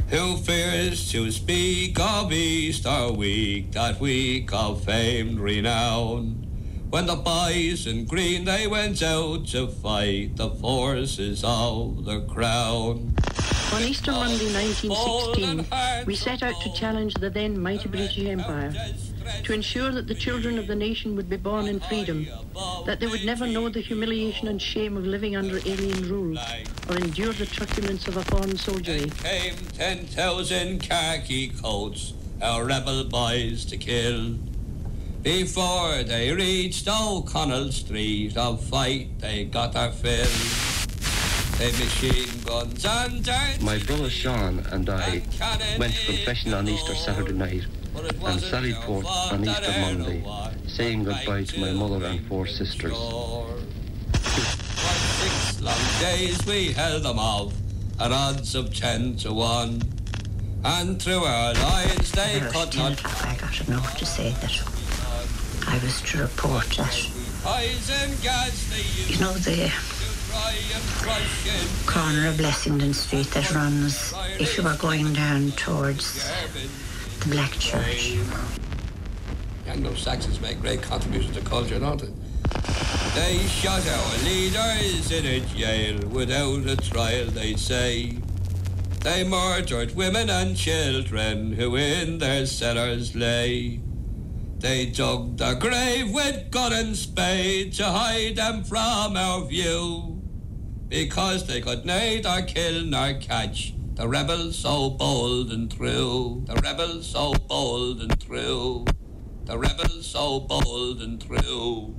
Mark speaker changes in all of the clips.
Speaker 1: Who fears to speak of Easter week, that week of famed renown? When the boys in green they went out to fight the forces of the crown.
Speaker 2: On Easter Monday 1916, we set out to challenge the then mighty British Empire, to ensure that the children of the nation would be born in freedom, that they would never know the humiliation and shame of living under alien rule, or endure the truculence of a foreign soldiery.
Speaker 1: Came 10,000 khaki coats, our rebel boys to kill. Before they reached O'Connell Street, of fight they got their fill. They machine guns and darts.
Speaker 3: My brother Sean and I went to confession on Easter Saturday night and sallied forth on Easter Monday, saying goodbye to my mother and 4 sisters.
Speaker 1: For 6 long days we held them off at odds of 10 to 1. And through our lines they could not.
Speaker 4: I got a note to say that I was to report that, you know, the corner of Blessington Street that runs if you were going down towards the Black Church.
Speaker 1: Anglo-Saxons make great contributions to culture, don't they? They shot our leaders in a jail without a trial, they say. They murdered women and children who in their cellars lay. They dug their grave with gun and spade to hide them from our view, because they could neither kill nor catch the rebels so bold and true. The rebels so bold and true. The rebels so bold and true.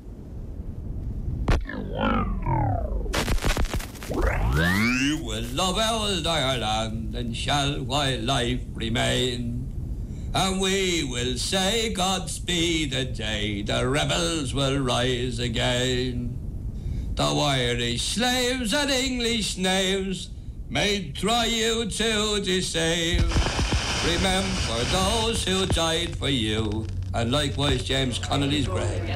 Speaker 1: We will love old Ireland and shall while life remain. And we will say Godspeed the day the rebels will rise again. Though Irish slaves and English names may try you to deceive, remember those who died for you, and likewise James Connolly's grave.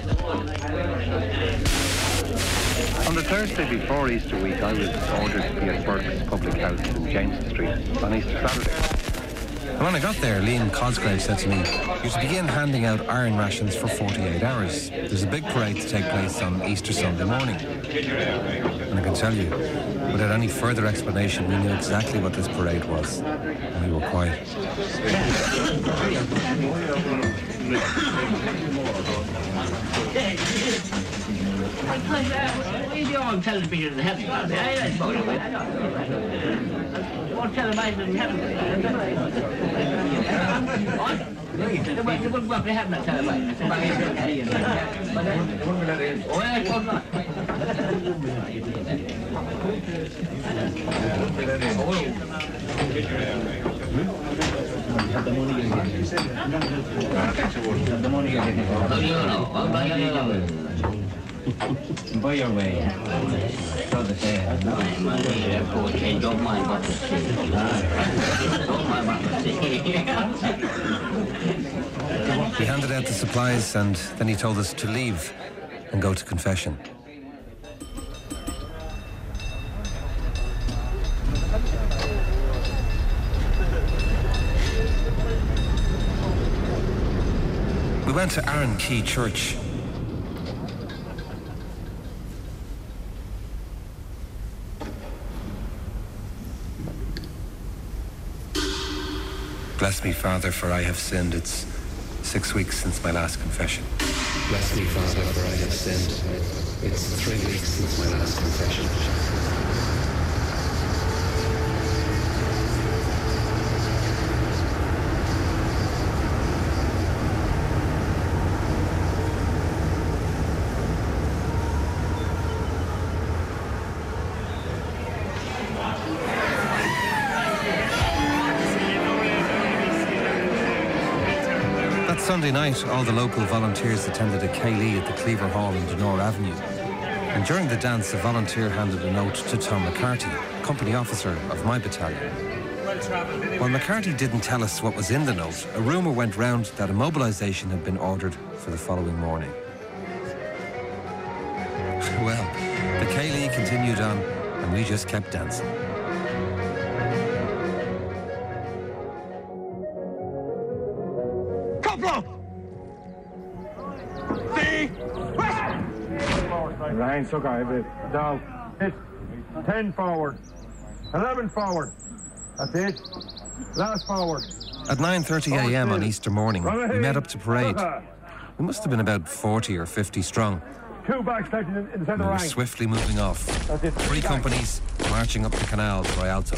Speaker 3: On the Thursday before Easter week, I was ordered to be at Burke's Public House in James Street on Easter Saturday.
Speaker 5: When I got there, Liam Cosgrave said to me, "You're to begin handing out iron rations for 48 hours. There's a big parade to take place on Easter Sunday morning." And I can tell you, without any further explanation, we knew exactly what this parade was, and we were quiet.
Speaker 6: By your way. Don't mind what to say. Don't mind what to say.
Speaker 5: He handed out the supplies and then he told us to leave and go to confession. We went to Aaron Key Church. Bless me, Father, for I have sinned. It's 6 weeks since my last confession.
Speaker 7: Bless me, Father, for I have sinned. It's 3 weeks since my last confession.
Speaker 5: Sunday night, all the local volunteers attended a Céilí at the Cleaver Hall in Donore Avenue. And during the dance, a volunteer handed a note to Tom McCarthy, company officer of my battalion. While McCarthy didn't tell us what was in the note, a rumour went round that a mobilisation had been ordered for the following morning. Well, the Céilí continued on, and we just kept dancing.
Speaker 8: Fine, so guy, but now it's 10 forward, 11 forward. That's it. Last forward.
Speaker 5: At 9:30 a.m. on Easter morning, we met up to parade. We must have been about 40 or 50 strong.
Speaker 8: 2 back sections in the centre
Speaker 5: We were
Speaker 8: line.
Speaker 5: swiftly moving off. 3 companies marching up the canal to Rialto.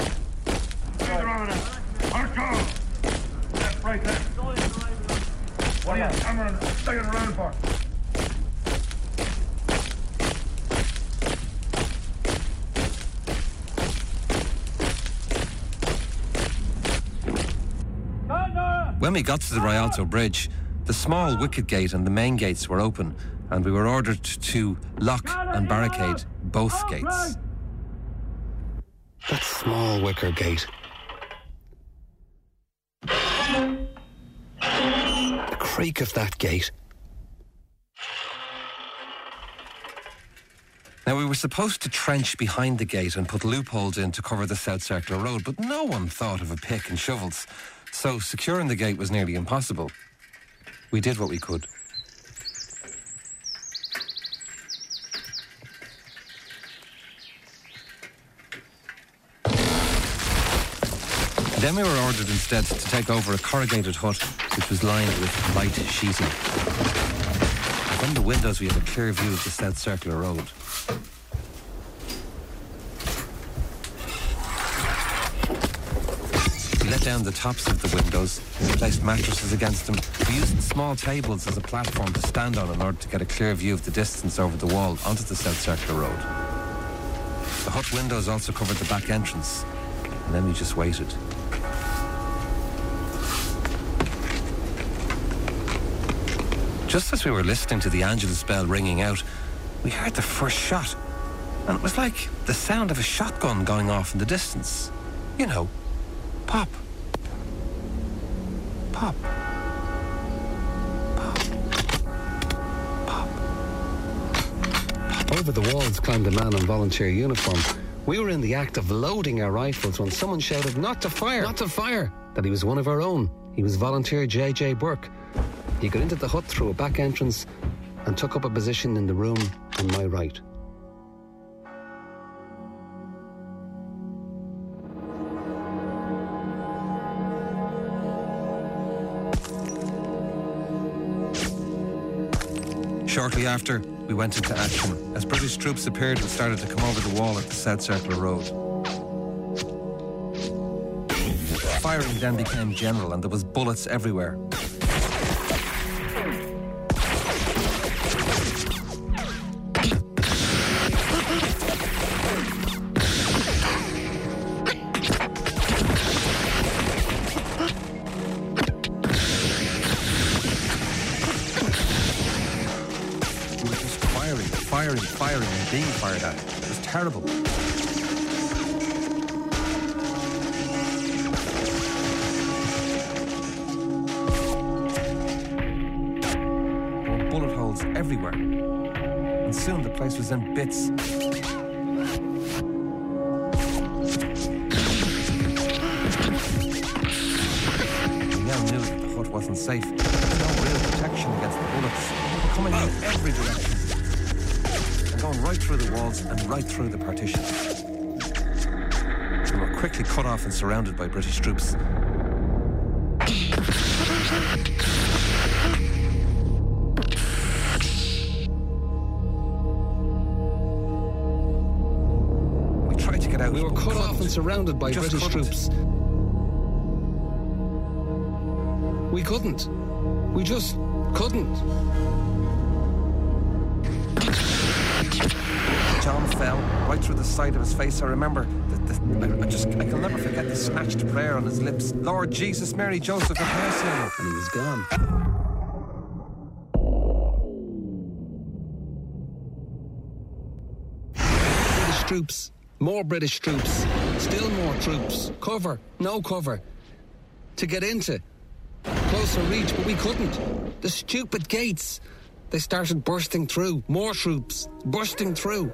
Speaker 8: Left, right, left. What are you hammering, sticking around for?
Speaker 5: When we got to the Rialto Bridge, the small wicket gate and the main gates were open, and we were ordered to lock and barricade both gates.
Speaker 7: That small wicker gate. The creak of that gate.
Speaker 5: Now, we were supposed to trench behind the gate and put loopholes in to cover the South Circular Road, but no one thought of a pick and shovels, so securing the gate was nearly impossible. We did what we could. Then we were ordered instead to take over a corrugated hut which was lined with light sheeting. From the windows we had a clear view of the South Circular Road. We let down the tops of the windows, we placed mattresses against them. We used small tables as a platform to stand on in order to get a clear view of the distance over the wall onto the South Circular Road. The hut windows also covered the back entrance, and then we just waited. Just as we were listening to the Angelus bell ringing out, we heard the first shot, and it was like the sound of a shotgun going off in the distance. You know, pop. Pop. Pop. Pop.
Speaker 7: Over the walls climbed a man in volunteer uniform. We were in the act of loading our rifles when someone shouted, "Not to fire! Not to fire!" That he was one of our own. He was volunteer J.J. Burke. He got into the hut through a back entrance and took up a position in the room on my right.
Speaker 5: Shortly after, we went into action as British troops appeared and started to come over the wall at the South Circular Road. Firing then became general and there was bullets everywhere. Firing and being fired at. It was terrible. There were bullet holes everywhere. And soon the place was in bits. We now knew that the hut wasn't safe. There was no real protection against the bullets. Coming in every direction. Going right through the walls and right through the partitions. We were quickly cut off and surrounded by British troops. We tried to get out.
Speaker 7: We were cut off and surrounded by British troops. We couldn't. We just couldn't.
Speaker 5: John fell right through the side of his face. I remember I can never forget the snatched prayer on his lips. Lord Jesus, Mary, Joseph, have mercy on him.
Speaker 7: And he was gone. British troops. More British troops. Still more troops. Cover. No cover. To get into. Closer reach, but we couldn't. The stupid gates. They started bursting through. More troops. Bursting through.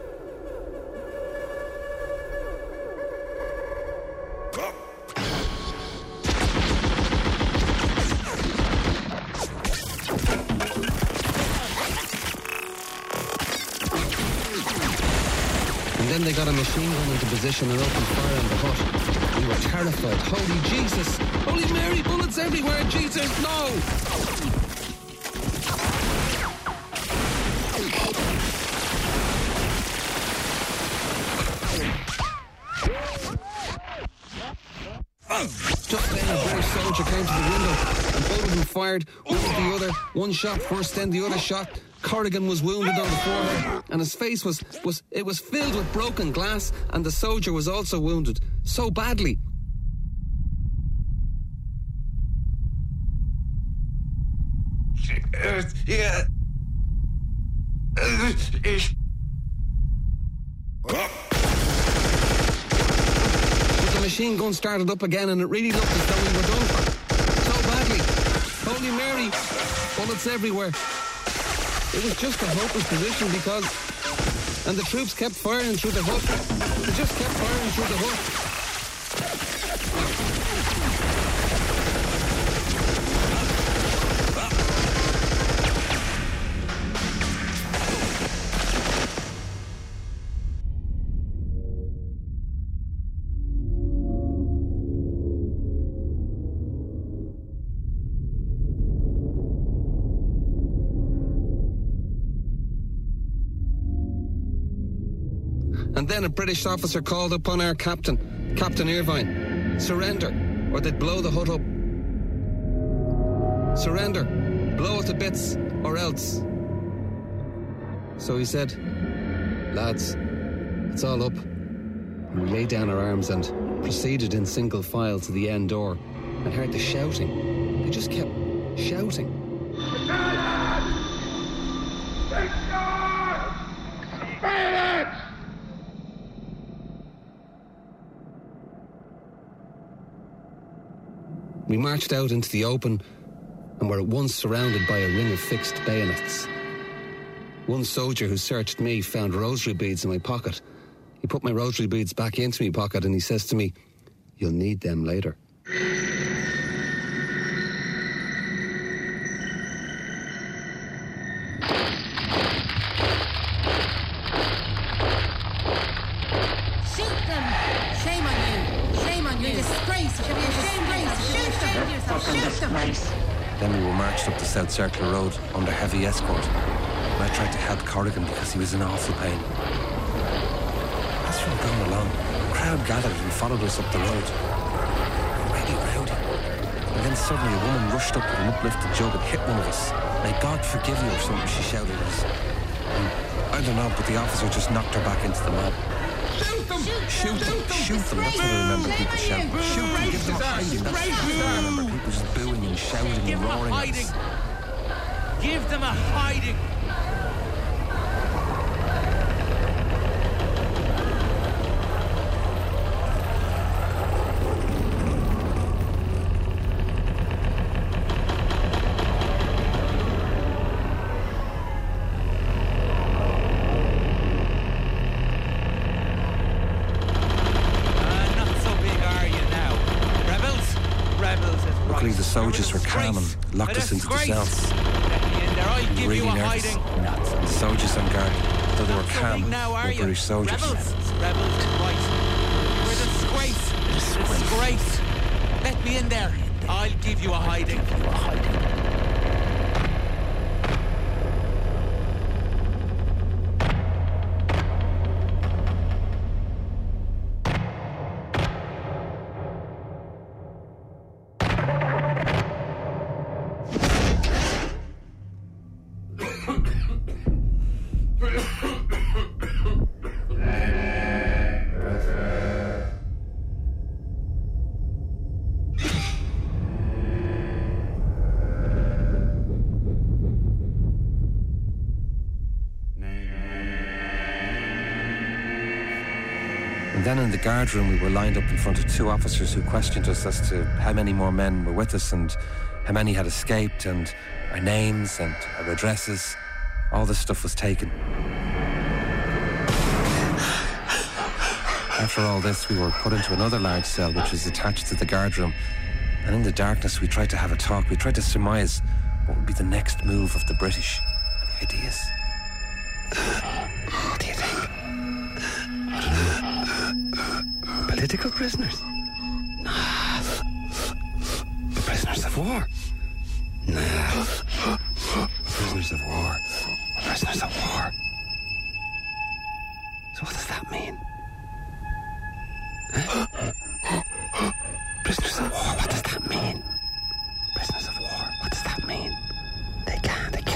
Speaker 7: machine gun into position and opened fire on the hut. We were terrified. Holy Jesus! Holy Mary, bullets everywhere! Jesus, no! Just then a British soldier came to the window and both of them fired, one at the other. One shot first, then the other shot. Corrigan was wounded on the forehead and his face was filled with broken glass, and the soldier was also wounded, so badly. The machine gun started up again and it really looked as though we were done for. So badly. Holy Mary, bullets everywhere. It was just a hopeless position because... And the troops kept firing through the hut. They just kept firing through the hut. And then a British officer called upon our captain, Captain Irvine, surrender, or they'd blow the hut up. Surrender, blow it to bits, or else. So he said, lads, it's all up. And we laid down our arms and proceeded in single file to the end door and heard the shouting. They just kept shouting. We marched out into the open and were at once surrounded by a ring of fixed bayonets. One soldier who searched me found rosary beads in my pocket. He put my rosary beads back into my pocket and he says to me, "You'll need them later." Then we were marched up the South Circular Road under heavy escort, and I tried to help Corrigan because he was in awful pain. As we were going along, a crowd gathered and followed us up the road. Really rowdy. And then suddenly a woman rushed up with an uplifted jug and hit one of us. "May God forgive you," or something, she shouted at us. And I don't know, but the officer just knocked her back into the mob. Shoot them! Shoot them! Shoot them! That's what I remember people shouting. Shoot them! Give them a hiding! That's what I remember people just booing and shouting and roaring at us.
Speaker 9: Give them a hiding!
Speaker 7: The soldiers were calm and locked us into the cells. Really nervous. The soldiers on guard, though they were calm, were British soldiers.
Speaker 9: Rebels, right. We're a disgrace. Disgrace. Let me in there. I'll give you a hiding.
Speaker 7: And then in the guard room, we were lined up in front of two officers who questioned us as to how many more men were with us and how many had escaped, and our names and our addresses. All this stuff was taken. After all this, we were put into another large cell which was attached to the guard room. And in the darkness, we tried to have a talk. We tried to surmise what would be the next move of the British. Any ideas? What do you think? I don't know. Political prisoners? Nah. Prisoners of war? Nah. Prisoners of war. Prisoners of war. So what does that mean? Huh? Prisoners of war, what does that mean? Prisoners of war, what does that mean? They can't. They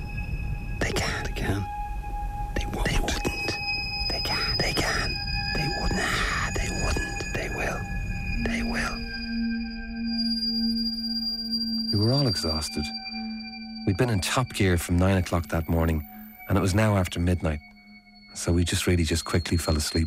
Speaker 7: won't. They wouldn't. They can. They wouldn't. They wouldn't. They will.
Speaker 5: We were all exhausted. We'd been in top gear from 9 o'clock that morning, and it was now after midnight, so we just quickly fell asleep.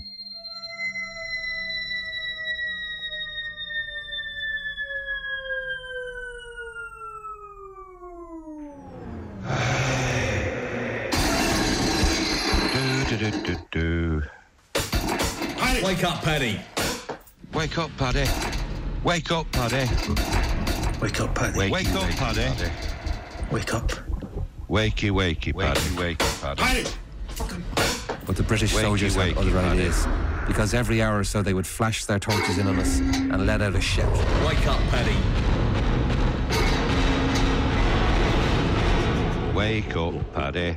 Speaker 10: Wake up, Paddy.
Speaker 11: Wake up, Paddy. Wake up, Paddy.
Speaker 10: Wake up, Paddy.
Speaker 11: Wake up, Paddy.
Speaker 10: Wake up.
Speaker 11: Wakey, Paddy. Wakey, Paddy.
Speaker 10: Paddy!
Speaker 5: But the British soldiers had other ideas, because every hour or so they would flash their torches in on us and let out a shout.
Speaker 10: Wake up, Paddy.
Speaker 11: Wake up, Paddy.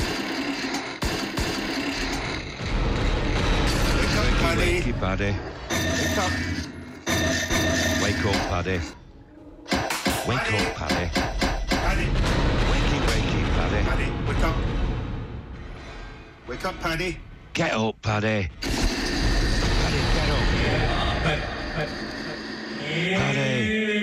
Speaker 11: Wakey, Paddy. Wake up. Wake up, Paddy. Wake up, Paddy.
Speaker 10: Paddy.
Speaker 11: Wakey, Paddy.
Speaker 10: Paddy, wake up. Wake up, Paddy.
Speaker 11: Get up, Paddy. Paddy, get up. Paddy.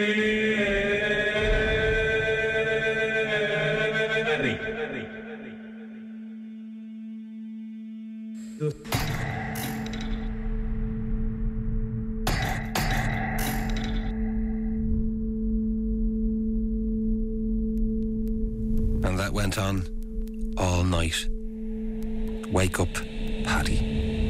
Speaker 5: And that went on all night. Wake up, Paddy.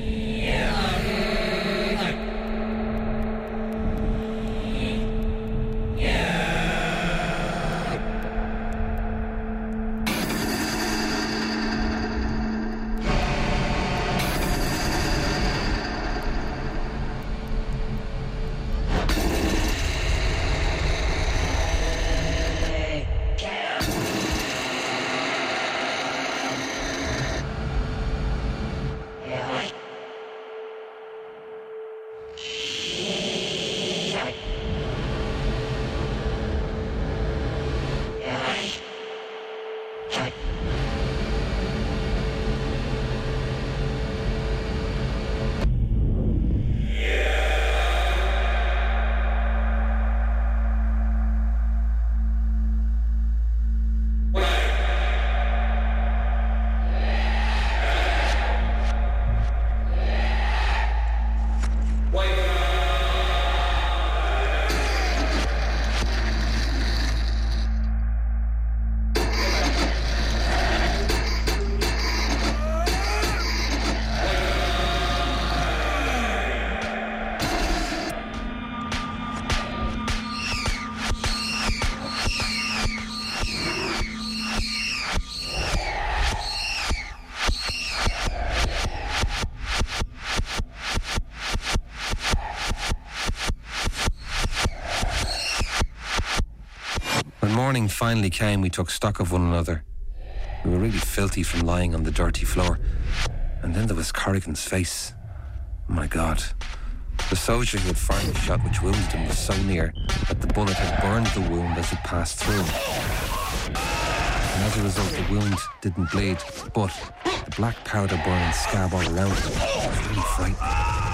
Speaker 5: When morning finally came, we took stock of one another. We were really filthy from lying on the dirty floor. And then there was Corrigan's face. My God. The soldier who had fired the shot which wounded him was so near that the bullet had burned the wound as it passed through. And as a result, the wound didn't bleed, but the black powder burning scab all around it was really frightening.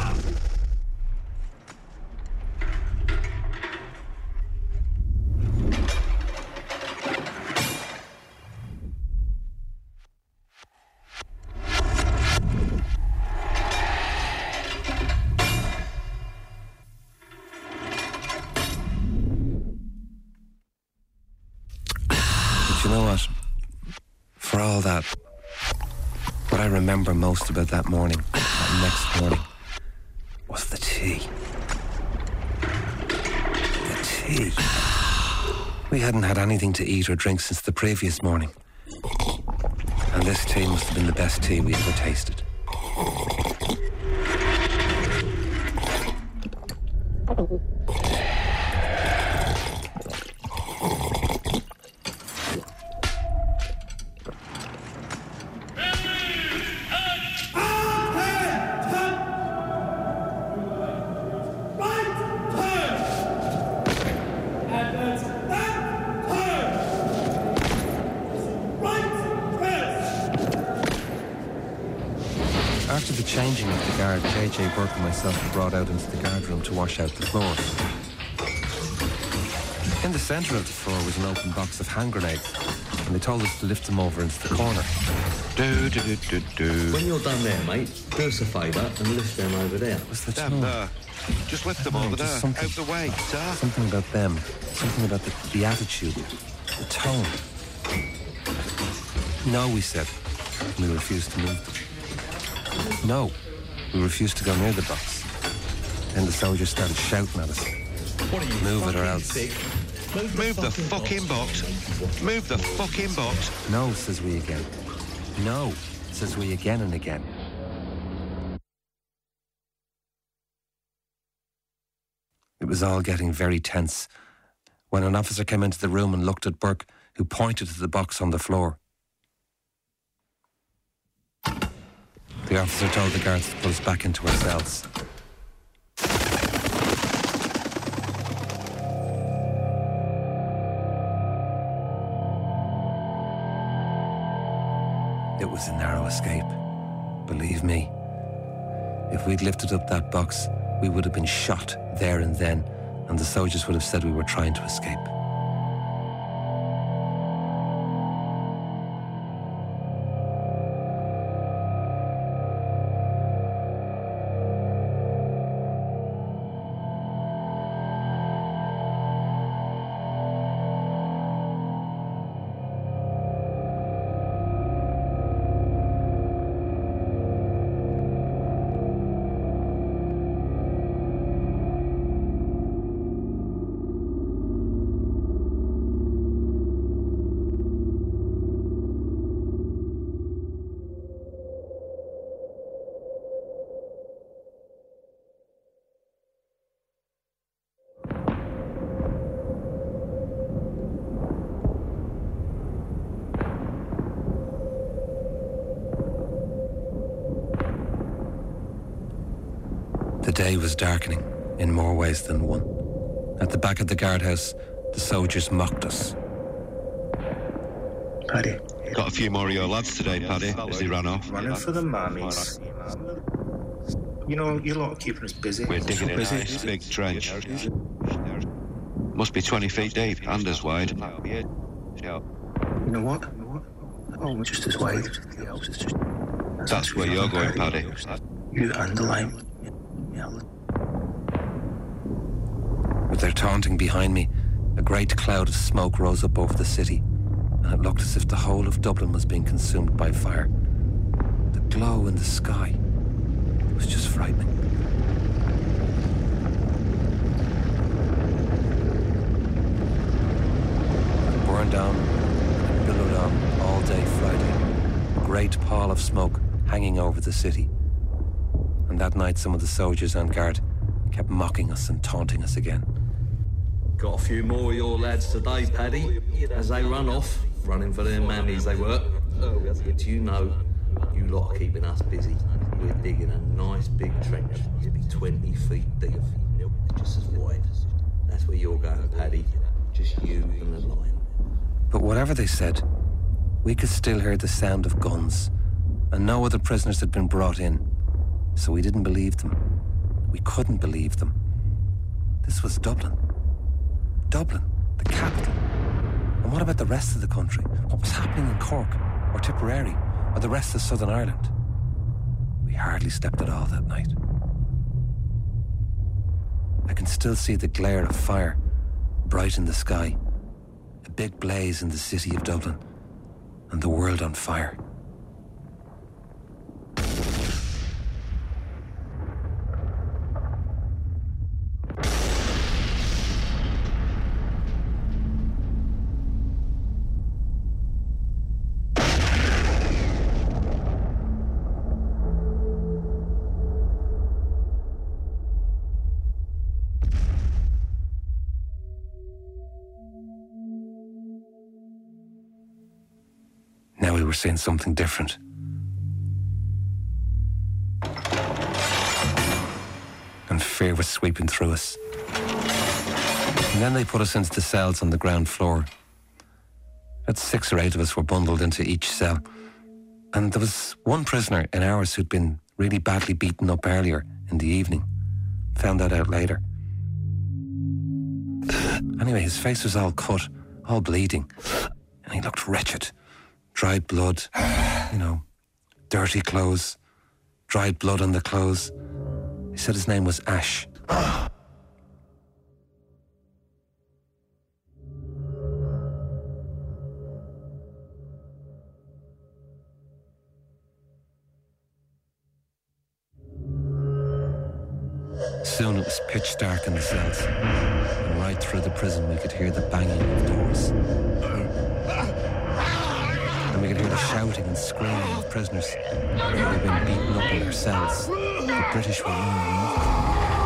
Speaker 5: You know what? For all that, what I remember most about that morning, that next morning, was the tea. The tea. We hadn't had anything to eat or drink since the previous morning. And this tea must have been the best tea we ever tasted. After the changing of the guard, J.J. Burke and myself were brought out into the guard room to wash out the floors. In the centre of the floor was an open box of hand grenades, and they told us to lift them over into the corner.
Speaker 12: When you're done there, mate, do us a favour and lift them over there.
Speaker 5: What's the
Speaker 11: Down there. Just lift them over there. Out the way, sir.
Speaker 5: Something about them. Something about the attitude. The tone. No, we said. And we refused to move them. No, we refused to go near the box. Then the soldiers started shouting at us.
Speaker 12: What are you,
Speaker 5: move it or else.
Speaker 11: Move the fucking box. Move the fucking box.
Speaker 5: No, says we again. No, says we again and again. It was all getting very tense when an officer came into the room and looked at Burke, who pointed to the box on the floor. The officer told the guards to put us back into our cells. It was a narrow escape, believe me. If we'd lifted up that box, we would have been shot there and then, and the soldiers would have said we were trying to escape. The day was darkening in more ways than one. At the back of the guardhouse, the soldiers mocked us.
Speaker 13: Paddy.
Speaker 11: Got a few more of your lads today, Paddy, as they ran off.
Speaker 13: Running for the mammies. You know, you lot are keeping us busy.
Speaker 11: We're digging a nice big trench. Must be 20 feet deep and as wide.
Speaker 13: You know what? Oh, just as wide.
Speaker 11: That's where you're going, Paddy.
Speaker 13: You and the line.
Speaker 5: With their taunting behind me, a great cloud of smoke rose up over the city, and it looked as if the whole of Dublin was being consumed by fire. The glow in the sky was just frightening. It burned on and billowed on all day Friday, a great pall of smoke hanging over the city. And that night some of the soldiers on guard kept mocking us and taunting us again.
Speaker 12: Got a few more of your lads today, Paddy, as they run off, running for their mammies they were. But you know, you lot are keeping us busy. We're digging a nice big trench. It'll be 20 feet deep, just as wide. That's where you're going, Paddy. Just you and the line.
Speaker 5: But whatever they said, we could still hear the sound of guns, and no other prisoners had been brought in. So we didn't believe them. We couldn't believe them. This was Dublin. Dublin, the capital. And what about the rest of the country? What was happening in Cork, or Tipperary, or the rest of Southern Ireland? We hardly slept at all that night. I can still see the glare of fire, bright in the sky, a big blaze in the city of Dublin, and the world on fire. were seeing something different. And fear was sweeping through us. And then they put us into the cells on the ground floor. About 6 or 8 of us were bundled into each cell. And there was one prisoner in ours who'd been really badly beaten up earlier in the evening. Found that out later. Anyway, his face was all cut, all bleeding. And he looked wretched. Dried blood, dirty clothes, dried blood on the clothes. He said his name was Ash. Soon it was pitch dark in the cells, and right through the prison we could hear the banging of doors. And we could hear the shouting and screaming of prisoners who had been beaten up in their cells. The British were running amok.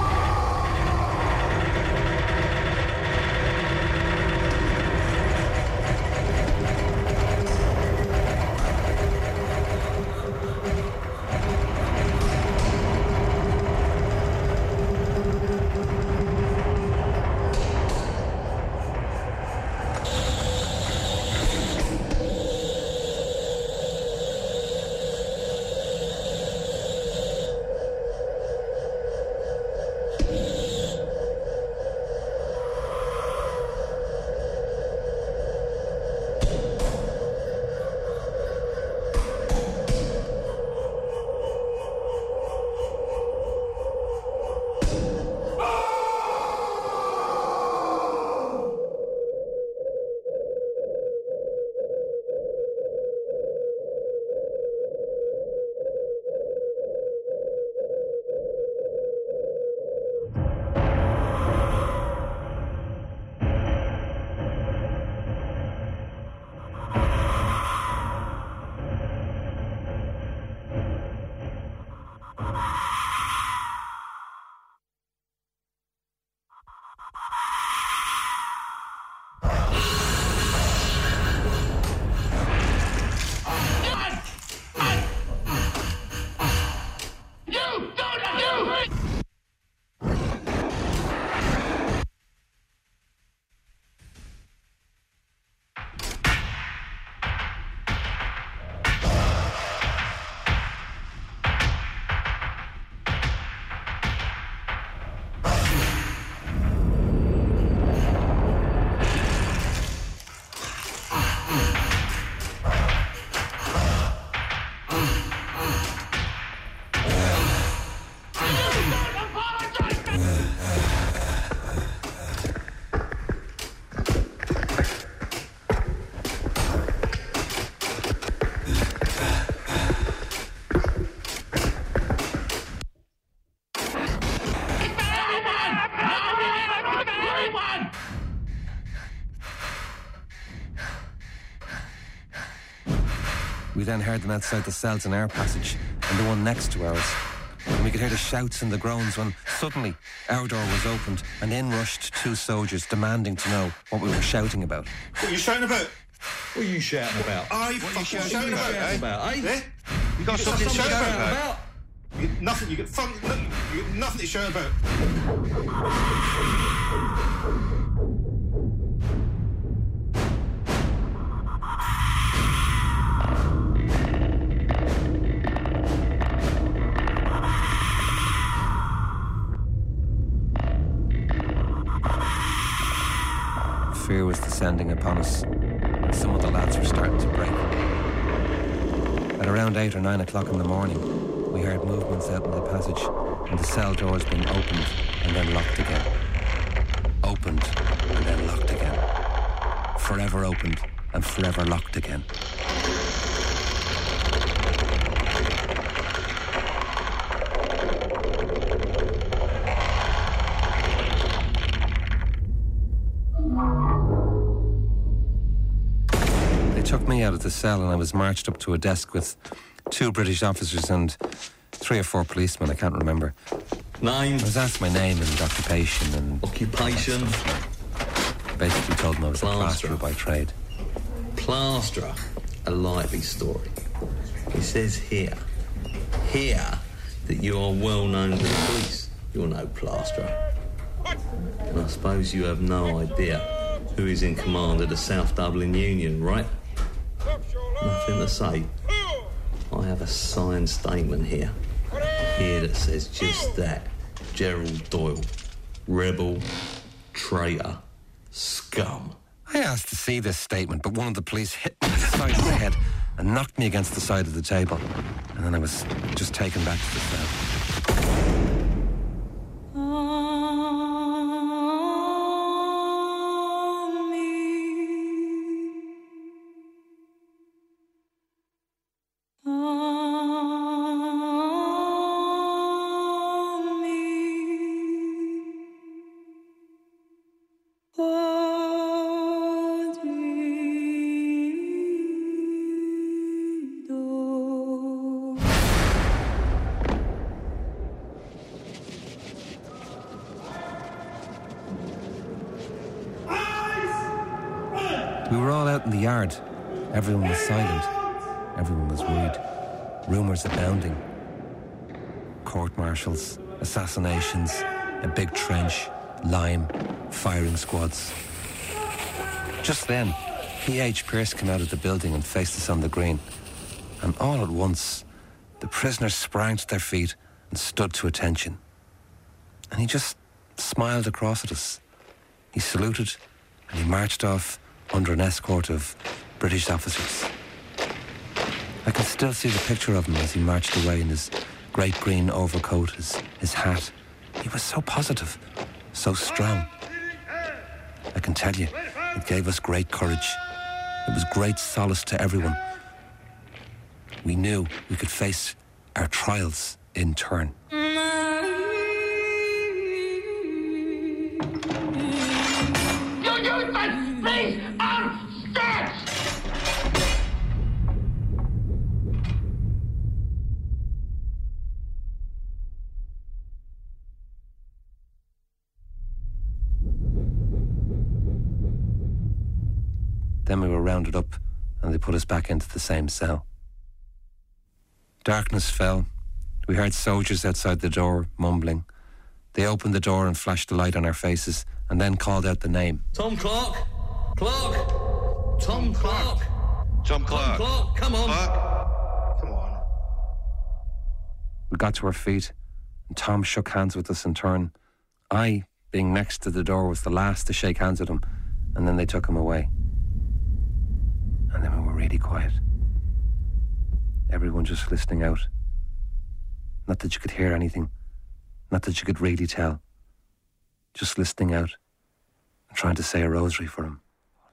Speaker 5: We then heard them outside the cells in our passage and the one next to ours. And we could hear the shouts and the groans when suddenly our door was opened and in rushed 2 soldiers demanding to know what we were shouting about.
Speaker 10: What are you shouting about?
Speaker 12: What are you shouting about?
Speaker 10: Are you fucking shouting about,
Speaker 12: eh?
Speaker 10: Eh? You got something to shout about? Nothing. You got nothing to shout about.
Speaker 5: Fear was descending upon us. Some of the lads were starting to break. At around 8 or 9 o'clock in the morning, we heard movements out in the passage and the cell doors being opened and then locked again. Opened and then locked again. Forever opened and forever locked again. Took me out of the cell and I was marched up to a desk with 2 British officers and 3 or 4 policemen, I can't remember.
Speaker 12: Name?
Speaker 5: I was asked my name and occupation and...
Speaker 12: Occupation?
Speaker 5: Basically told them I was a plasterer by trade.
Speaker 12: Plasterer? a likely story. It says here that you are well known to the police. You're no plasterer. And I suppose you have no idea who is in command of the South Dublin Union, right? Nothing to say. I have a signed statement here that says just that. Gerald Doyle, rebel, traitor, scum.
Speaker 5: I asked to see this statement, but one of the police hit me in the side of the head and knocked me against the side of the table. And then I was just taken back to the cell. We were all out in the yard. Everyone was silent. Everyone was worried. Rumours abounding. Court-martials, assassinations, a big trench, lime, firing squads. Just then, P.H. Pearce came out of the building and faced us on the green. And all at once, the prisoners sprang to their feet and stood to attention. And he just smiled across at us. He saluted and he marched off under an escort of British officers. I can still see the picture of him as he marched away in his great green overcoat, his hat. He was so positive, so strong. I can tell you, it gave us great courage. It was great solace to everyone. We knew we could face our trials in turn.
Speaker 6: Please, steps!
Speaker 5: Then we were rounded up and they put us back into the same cell. Darkness fell. We heard soldiers outside the door mumbling. They opened the door and flashed a light on our faces and then called out the name.
Speaker 12: Tom Clark! Clark! Tom Clark!
Speaker 11: Tom Clark!
Speaker 12: Tom Clark, come on!
Speaker 10: Clark. Come on.
Speaker 5: We got to our feet and Tom shook hands with us in turn. I, being next to the door, was the last to shake hands with him, and then they took him away. And then we were really quiet. Everyone just listening out. Not that you could hear anything. Not that you could really tell. Just listening out and trying to say a rosary for him.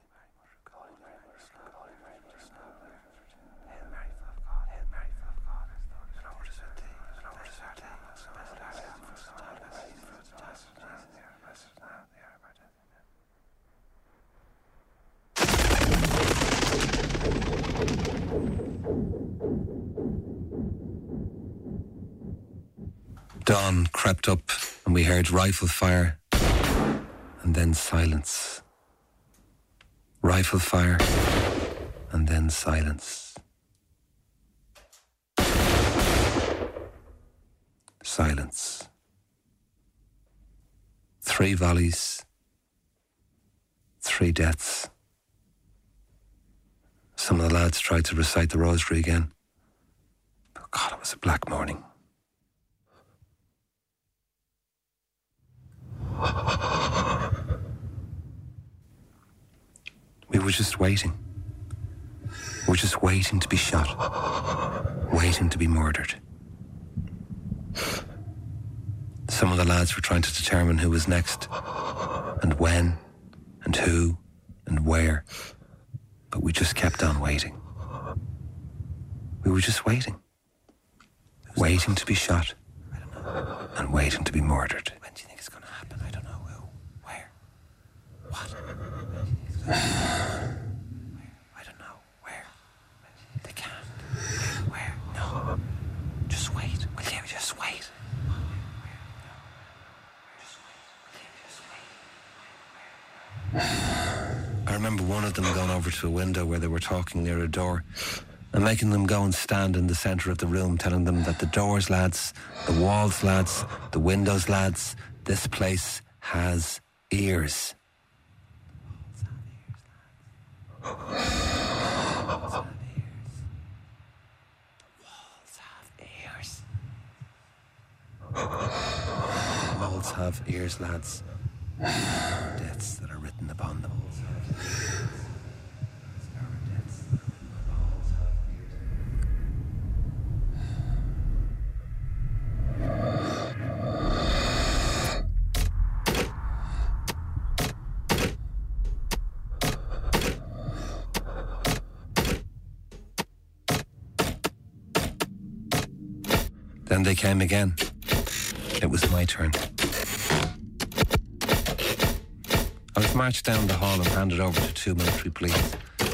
Speaker 5: Dawn crept up and we heard rifle fire and then silence. Rifle fire and then silence. Silence. 3 volleys, 3 deaths. Some of the lads tried to recite the rosary again. But God, it was a black morning. We were just waiting. We were just waiting to be shot. Waiting to be murdered. Some of the lads were trying to determine who was next, and when, and who, and where. But we just kept on waiting. We were just waiting. Waiting to be shot, and waiting to be murdered. When do you think it's going to happen? I don't know. Who? Where? What? I don't know. Where? They can't. Where? No. Just wait. Will you just wait? Our remember one of them going over to a window where they were talking near a door and making them go and stand in the centre of the room, telling them that the doors, lads, the walls, lads, the windows, lads, this place has ears. Walls have ears, lads. Deaths that are written upon them. Then they came again. It was my turn. I was marched down the hall and handed over to 2 military police.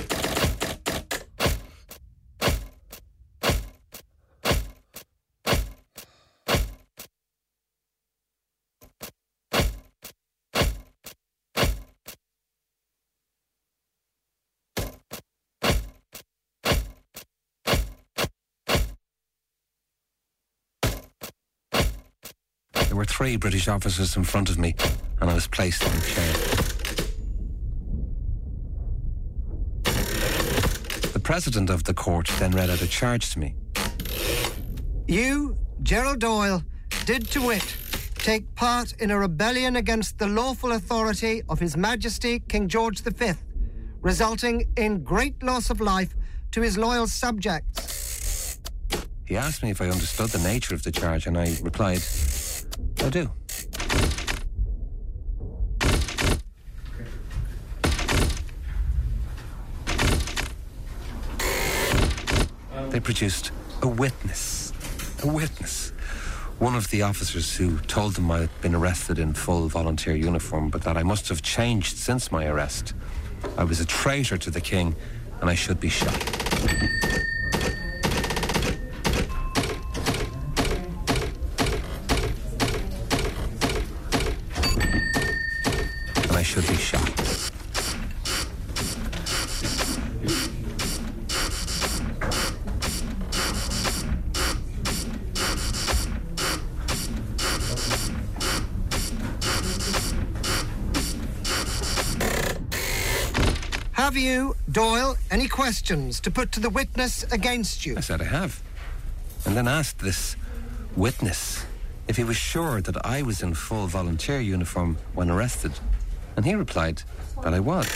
Speaker 5: There were 3 British officers in front of me, and I was placed in a chair. The president of the court then read out a charge to me.
Speaker 14: You, Gerald Doyle, did to wit take part in a rebellion against the lawful authority of His Majesty King George V, resulting in great loss of life to his loyal subjects.
Speaker 5: He asked me if I understood the nature of the charge, and I replied, I do. They produced a witness. A witness. One of the officers who told them I'd been arrested in full volunteer uniform, but that I must have changed since my arrest. I was a traitor to the king, and I should be shot. And I should be shot.
Speaker 14: Have you, Doyle, any questions to put to the witness against you?
Speaker 5: I said I have. And then asked this witness if he was sure that I was in full volunteer uniform when arrested. And he replied that I was.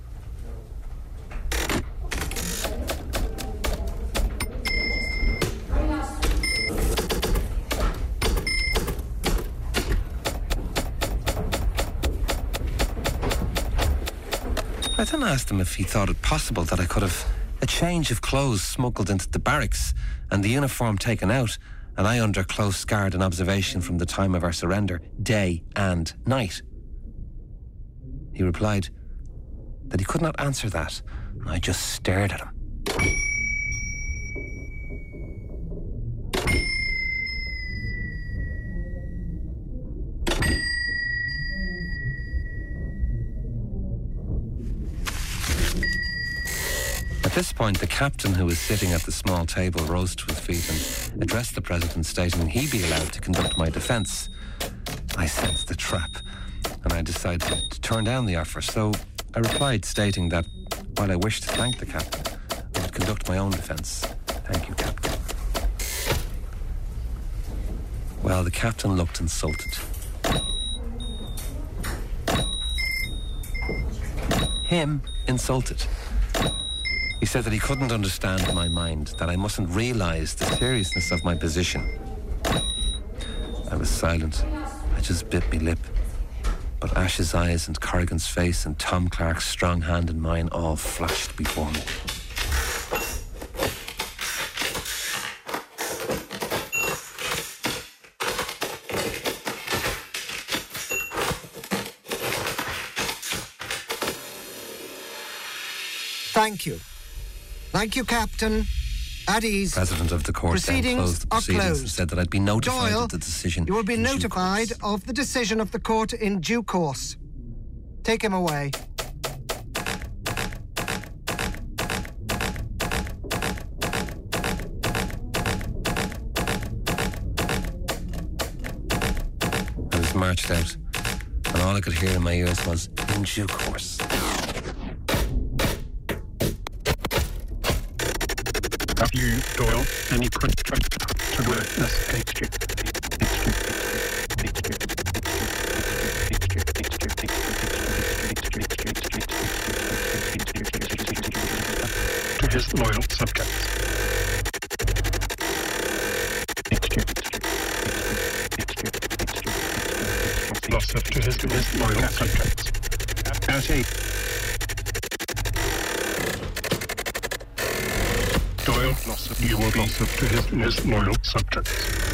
Speaker 5: I then asked him if he thought it possible that I could have a change of clothes smuggled into the barracks and the uniform taken out, and I under close guard and observation from the time of our surrender, day and night. He replied that he could not answer that, and I just stared at him. At this point, the captain, who was sitting at the small table, rose to his feet and addressed the president, stating he be allowed to conduct my defence. I sensed the trap, and I decided to turn down the offer, so I replied, stating that while I wished to thank the captain, I would conduct my own defence. Thank you, Captain. Well, the captain looked insulted. Him insulted. He said that he couldn't understand my mind, that I mustn't realise the seriousness of my position. I was silent. I just bit me lip. But Ash's eyes and Corrigan's face and Tom Clark's strong hand in mine all flashed before me.
Speaker 14: Thank you. Thank you, Captain. At ease.
Speaker 5: President of the court then closed the proceedings and said that I'd be notified
Speaker 14: Doyle,
Speaker 5: of the decision.
Speaker 14: You will be notified of the decision of the court in due course. Take him away.
Speaker 5: marched out, and all I could hear in my ears was, in due course.
Speaker 15: Have you, Doyle, any contract to the SHQ? To his loyal subjects. Losses to his loyal subjects. As a Doyle, you will be to his loyal subjects.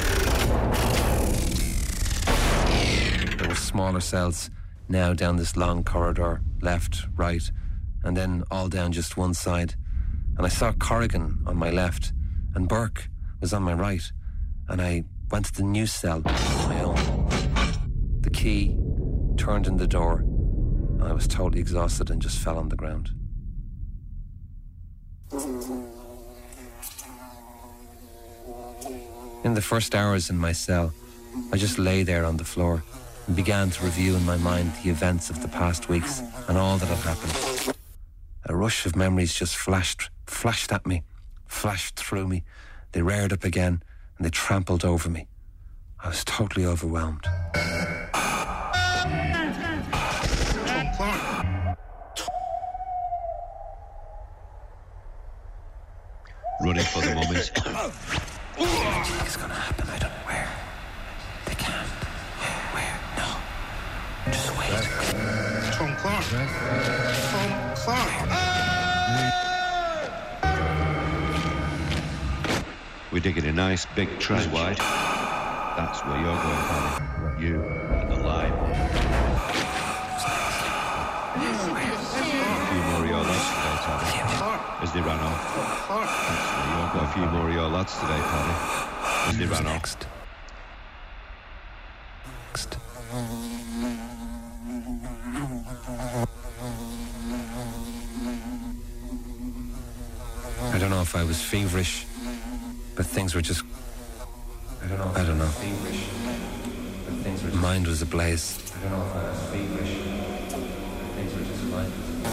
Speaker 5: There were smaller cells now down this long corridor, left, right, and then all down just one side. And I saw Corrigan on my left, and Burke was on my right, and I went to the new cell on my own. The key turned in the door, and I was totally exhausted and just fell on the ground. In the first hours in my cell, I just lay there on the floor and began to review in my mind the events of the past weeks and all that had happened. A rush of memories just flashed at me, flashed through me. They reared up again and they trampled over me. I was totally overwhelmed.
Speaker 11: Running for the moment.
Speaker 5: It's gonna happen, I don't know where. They can't. Where? No. Just wait.
Speaker 10: Tom Clark. Tom Clark.
Speaker 11: We're digging a nice big trench wide. That's where you're going, Paddy. You and the line. A few more of your lads today, Paddy. As they ran off. That's where you're going. A few more of your lads today, Paddy. As they ran off.
Speaker 5: Next. I don't know if I was feverish, but things were just... I don't know. Mind was ablaze. I don't know if I was feverish, but things were just fine.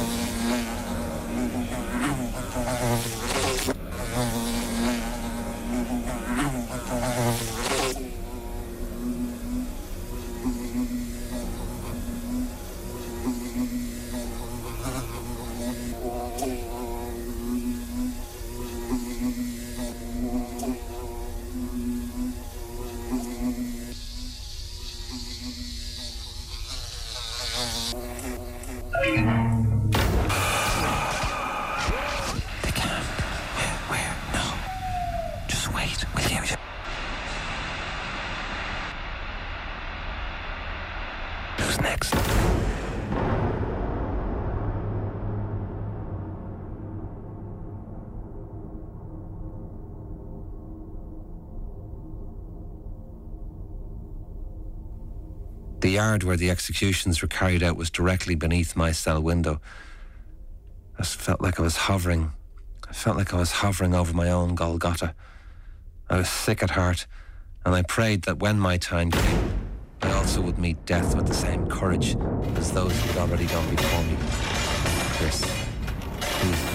Speaker 5: The yard where the executions were carried out was directly beneath my cell window. I felt like I was hovering. I felt like I was hovering over my own Golgotha. I was sick at heart, and I prayed that when my time came, I also would meet death with the same courage as those who had already gone before me. Chris, please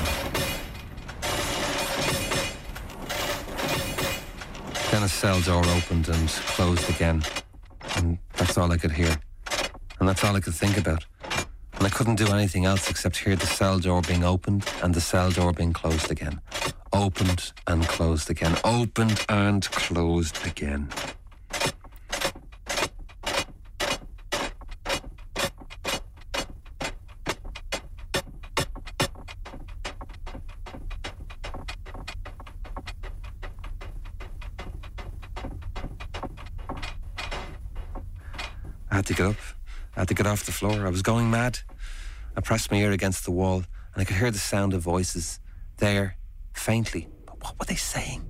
Speaker 5: don't. Then a cell door opened and closed again. And that's all I could hear. And that's all I could think about. And I couldn't do anything else except hear the cell door being opened and the cell door being closed again. Opened and closed again. Opened and closed again. I had to get up. I had to get off the floor. I was going mad. I pressed my ear against the wall, and I could hear the sound of voices there, faintly. But what were they saying?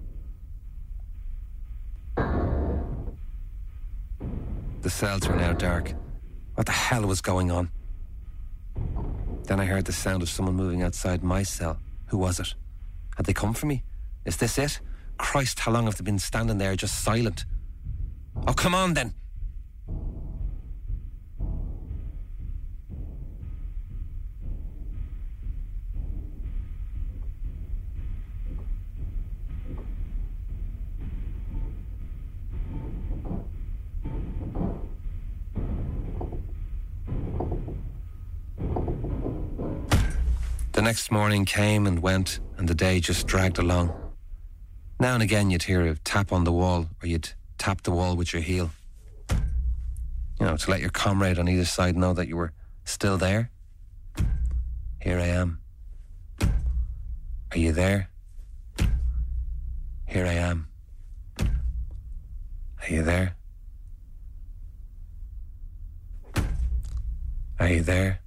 Speaker 5: The cells were now dark. What the hell was going on? Then I heard the sound of someone moving outside my cell. Who was it? Had they come for me? Is this it? Christ, how long have they been standing there just silent? Oh, come on then. The next morning came and went, and the day just dragged along. Now and again you'd hear a tap on the wall, or you'd tap the wall with your heel. You know, to let your comrade on either side know that you were still there. Here I am. Are you there? Here I am. Are you there? Are you there?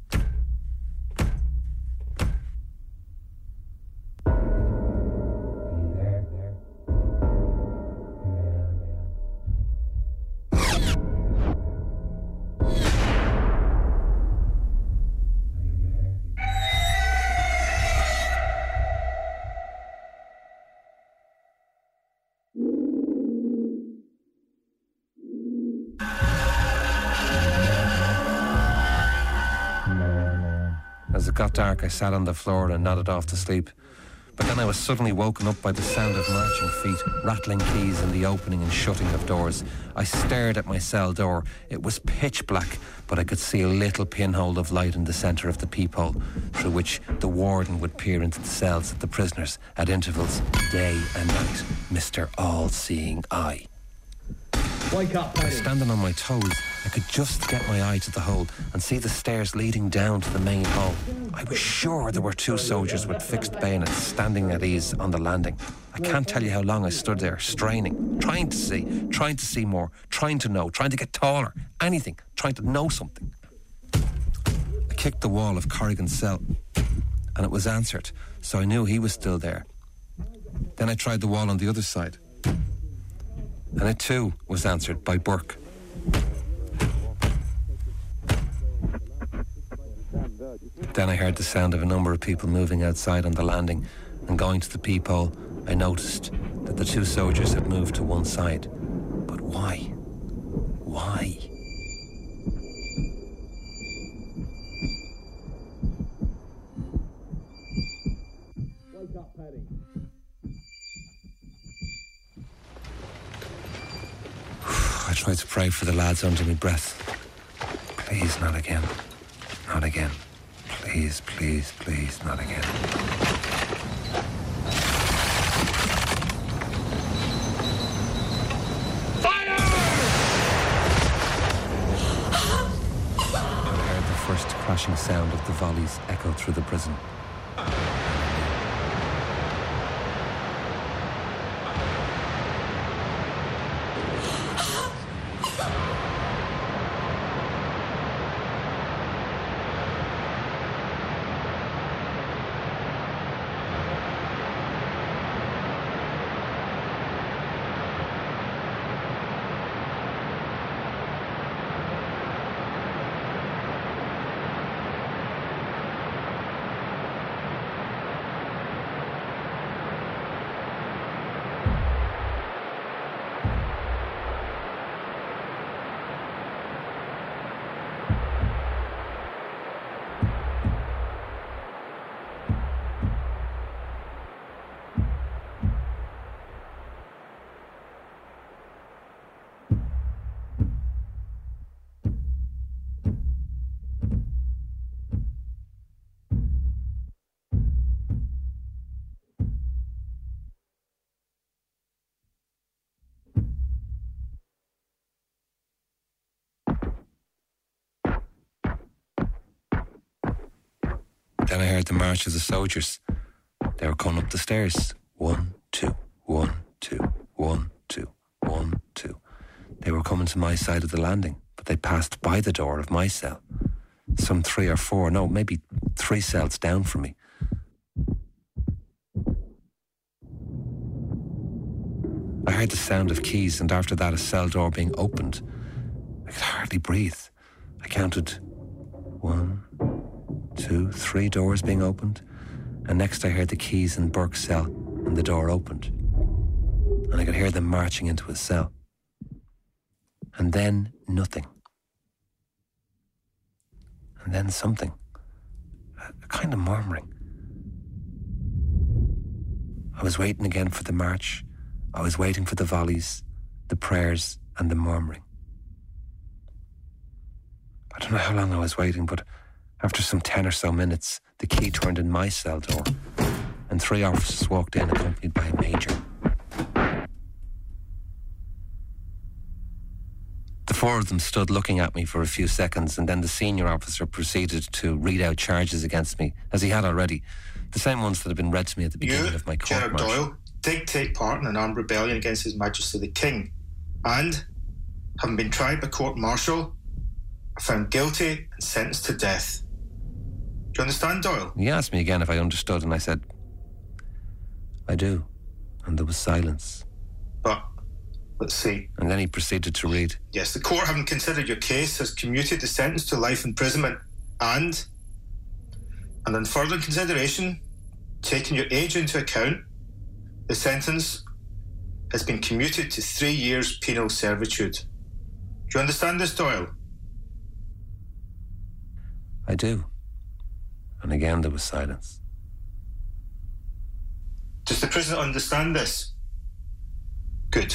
Speaker 5: As it got dark, I sat on the floor and nodded off to sleep. But then I was suddenly woken up by the sound of marching feet, rattling keys and the opening and shutting of doors. I stared at my cell door. It was pitch black, but I could see a little pinhole of light in the centre of the peephole, through which the warden would peer into the cells of the prisoners at intervals, day and night. Mr. All-Seeing Eye.
Speaker 16: Wake up,
Speaker 5: I was standing on my toes. I could just get my eye to the hole and see the stairs leading down to the main hall. I was sure there were two soldiers with fixed bayonets standing at ease on the landing. I can't tell you how long I stood there, straining, trying to see more, trying to know, trying to get taller, anything, trying to know something. I kicked the wall of Corrigan's cell, and it was answered, so I knew he was still there. Then I tried the wall on the other side, and it too was answered by Burke. Then I heard the sound of a number of people moving outside on the landing, and going to the peephole, I noticed that the two soldiers had moved to one side. But why? Why?
Speaker 16: Wake up, Paddy.
Speaker 5: I tried to pray for the lads under my breath. Please, not again. Not again. Please, please, please, not again.
Speaker 16: Fire!
Speaker 5: I heard the first crashing sound of the volleys echo through the prison. Then I heard the march of the soldiers. They were coming up the stairs. 1, 2, 1, 2, 1, 2, 1, 2. They were coming to my side of the landing, but they passed by the door of my cell. Some 3 or 4, no, maybe 3 cells down from me. I heard the sound of keys, and after that a cell door being opened. I could hardly breathe. I counted 1, 2, 3 doors being opened, and next I heard the keys in Burke's cell, and the door opened, and I could hear them marching into his cell. And then nothing. And then something. A kind of murmuring. I was waiting again for the march. I was waiting for the volleys, the prayers, and the murmuring. I don't know how long I was waiting, but After some 10 or so minutes, the key turned in my cell door, and 3 officers walked in accompanied by a major. The 4 of them stood looking at me for a few seconds, and then the senior officer proceeded to read out charges against me, as he had already, the same ones that had been read to me at the beginning of my court
Speaker 10: Gerard
Speaker 5: martial.
Speaker 10: Doyle, did take part in an armed rebellion against His Majesty the King, and, having been tried by court-martial, are found guilty and sentenced to death. Do you understand, Doyle?
Speaker 5: He asked me again if I understood, and I said, I do. And there was silence.
Speaker 10: But, let's see.
Speaker 5: And then he proceeded to read.
Speaker 10: Yes, the court, having considered your case, has commuted the sentence to life imprisonment, and on further consideration, taking your age into account, the sentence has been commuted to 3 years penal servitude. Do you understand this, Doyle?
Speaker 5: I do. And again there was silence.
Speaker 10: Does the prisoner understand this? Good.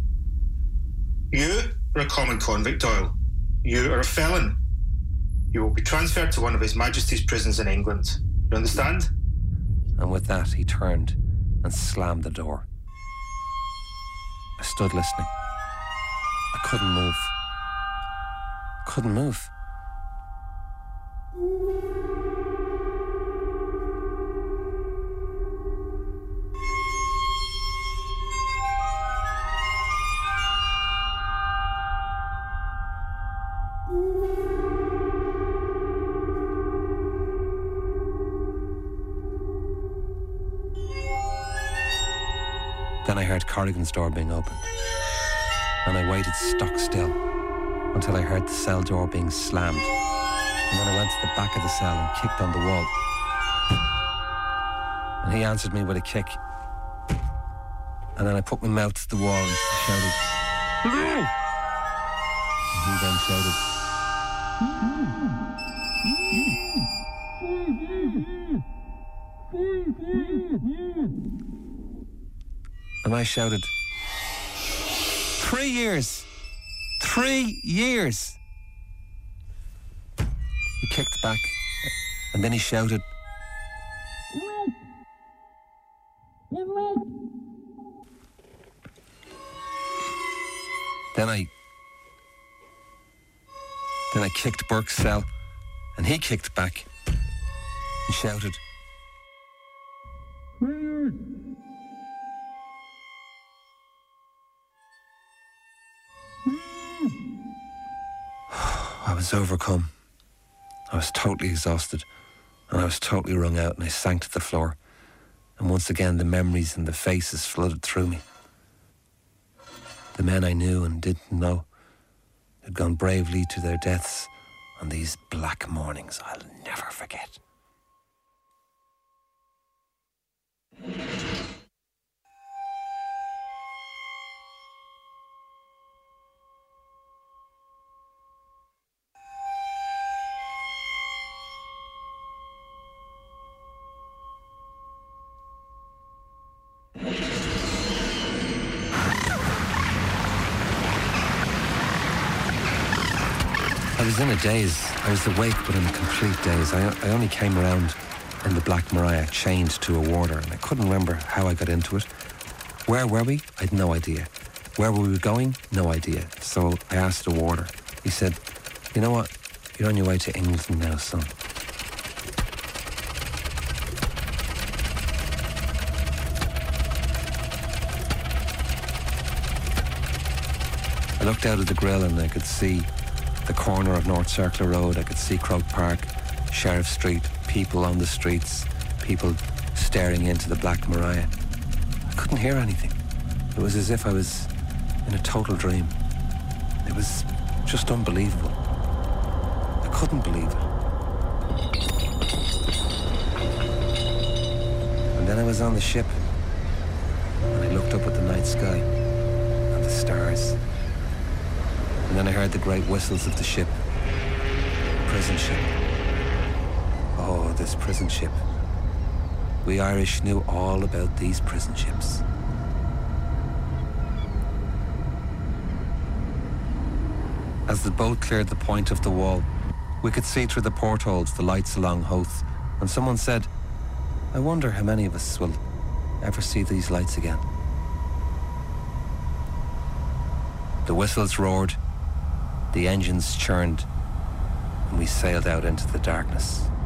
Speaker 10: You are a common convict, Doyle. You are a felon. You will be transferred to one of His Majesty's prisons in England. You understand?
Speaker 5: And with that, he turned and slammed the door. I stood listening. I couldn't move. Couldn't move. Then I heard Corrigan's door being opened, and I waited stock still until I heard the cell door being slammed, and then I went to the back of the cell and kicked on the wall. And he answered me with a kick, and then I put my mouth to the wall and shouted, "Hello!" And he then shouted, and I shouted, 3 years! 3 years! He kicked back, and then he shouted, Then I kicked Burke's cell, and he kicked back and shouted, I was overcome. I was totally exhausted, and I was totally wrung out, and I sank to the floor. And once again, the memories and the faces flooded through me. The men I knew and didn't know had gone bravely to their deaths on these black mornings I'll never forget. I was in a daze. I was awake, but in a complete daze. I only came around in the Black Maria, chained to a warder, and I couldn't remember how I got into it. Where were we? I had no idea. Where were we going? No idea. So I asked the warder. He said, "You know what? You're on your way to England now, son." I looked out of the grill and I could see the corner of North Circular Road. I could see Croke Park, Sheriff Street, people on the streets, people staring into the Black Maria. I couldn't hear anything. It was as if I was in a total dream. It was just unbelievable. I couldn't believe it. And then I was on the ship, and I looked up at the night sky and the stars. And then I heard the great whistles of the ship. Prison ship. Oh, this prison ship. We Irish knew all about these prison ships. As the boat cleared the point of the wall, We could see through the portholes the lights along Howth, and someone said, I wonder how many of us will ever see these lights again. The whistles roared, the engines churned, and we sailed out into the darkness.